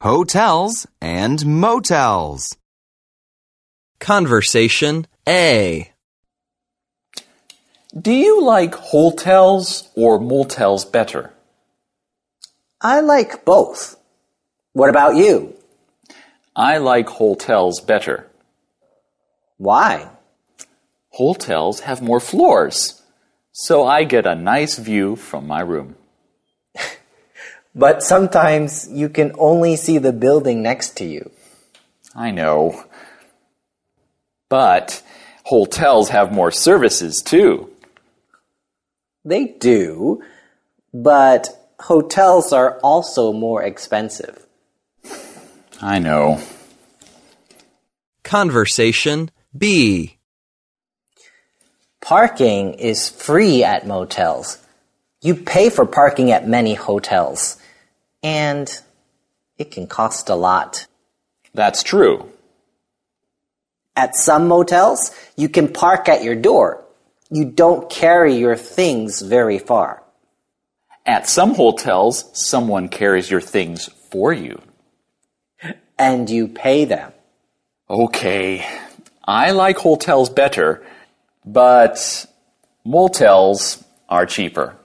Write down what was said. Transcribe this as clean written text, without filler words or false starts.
hotels and motels. Conversation A. Do you like hotels or motels better? I like both. What about you? I like hotels better. Why? Hotels have more floors, so I get a nice view from my room. But sometimes you can only see the building next to you. I know. But hotels have more services too. They do, but hotels are also more expensive. I know. Conversation B. Parking is free at motels. You pay for parking at many hotels, and it can cost a lot. That's true. At some motels, you can park at your door. You don't carry your things very far. At some hotels, someone carries your things for you. And you pay them. Okay, I like hotels better, but motels are cheaper.